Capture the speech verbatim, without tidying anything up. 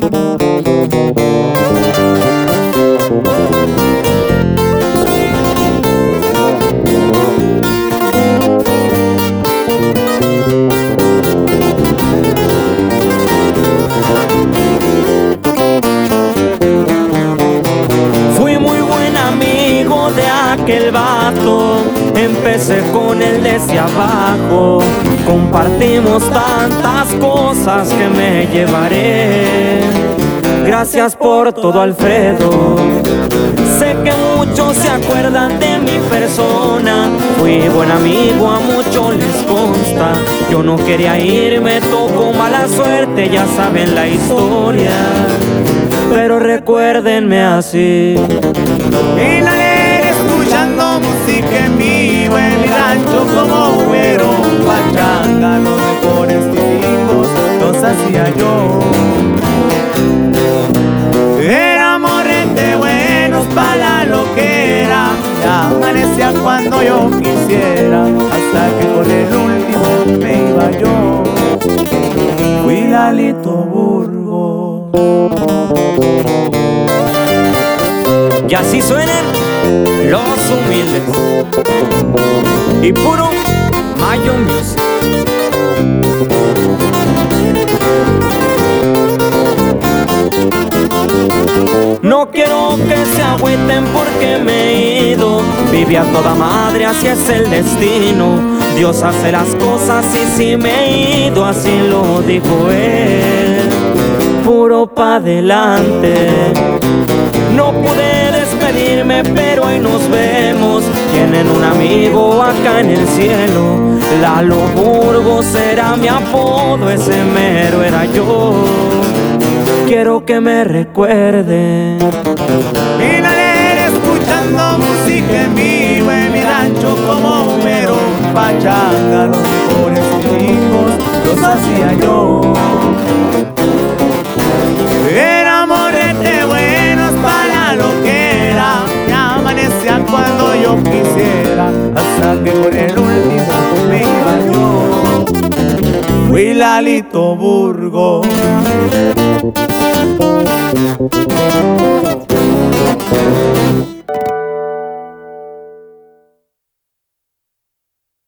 Aquel vato, empecé con él desde abajo. Compartimos tantas cosas que me llevaré. Gracias por todo, Alfredo. Sé que muchos se acuerdan de mi persona. Fui buen amigo, a muchos les consta. Yo no quería irme, tocó mala suerte, ya saben la historia. Pero recuérdenme así. Y la escuchando música en vivo en mi rancho como güero, pachanga, los mejores tiempos los hacía yo. Éramos gente buenos para la loquera, ya amanecía cuando yo quisiera, hasta que con el último me iba yo. Fui Lalito Burgos. Y así suenan los humildes y puro Mayo Music. No quiero que se agüiten porque me he ido. Viví a toda madre, así es el destino. Dios hace las cosas y si me he ido, así lo dijo él. Puro pa' adelante. No pude despedirme, pero ahí nos vemos. Tienen un amigo acá en el cielo. Lalo Burgos era mi apodo, ese mero era yo. Quiero que me recuerden. Y la leer escuchando música en vivo en mi rancho como un mero pachanga, los mejores hijos los hacía yo. Éramos rete buenos para lo que era, me amanecía cuando yo quisiera, hasta que por el último me iba yo. Fui Lalito Burgos.